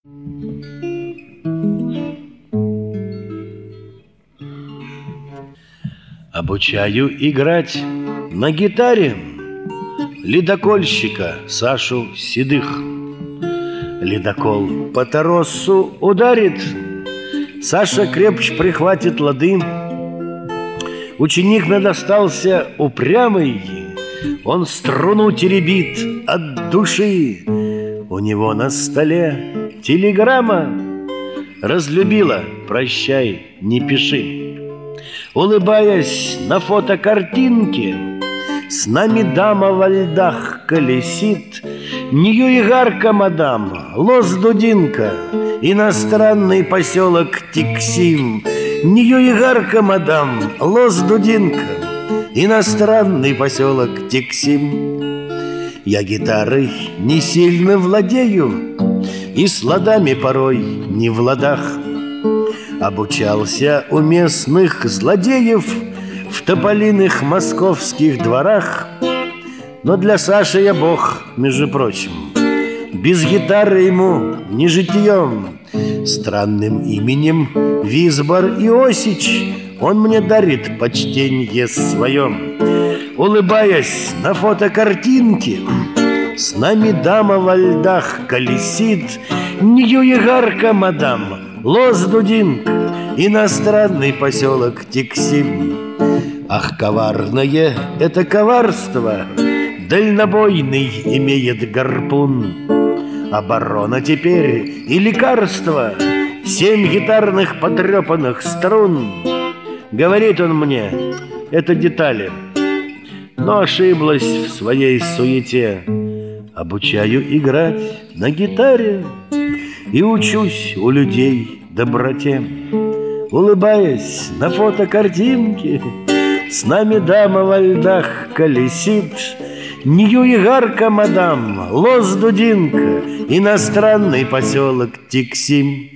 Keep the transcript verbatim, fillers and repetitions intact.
Обучаю играть на гитаре ледокольщика Сашу Седых. Ледокол по торосу ударит, Саша крепче прихватит лады. Ученик надостался упрямый, он струну теребит от души. У него на столе телеграмма: разлюбила, прощай, не пиши. Улыбаясь на фотокартинке, с нами дама во льдах колесит. Нью-Игарка, мадам, Лос-Дудинка, иностранный поселок Тиксим. Нью-Игарка, мадам, Лос-Дудинка, иностранный поселок Тиксим. Я гитарой не сильно владею и с ладами порой не в ладах. Обучался у местных злодеев в тополиных московских дворах. Но для Саши я бог, между прочим, без гитары ему не житьем. Странным именем Визбор Иосич он мне дарит почтенье своем. Улыбаясь на фотокартинке, с нами дама во льдах колесит. Нью-Игарка, мадам, Лос-Дудинка, иностранный поселок Тиксим. Ах, коварное это коварство, дальнобойный имеет гарпун. Оборона теперь и лекарство, семь гитарных потрепанных струн. Говорит он мне, это детали, но ошиблась в своей суете. Обучаю играть на гитаре и учусь у людей доброте. Улыбаясь на фотокартинке, с нами дама во льдах колесит. Нью-Игарка, мадам, Лос-Дудинка, иностранный поселок Тиксим.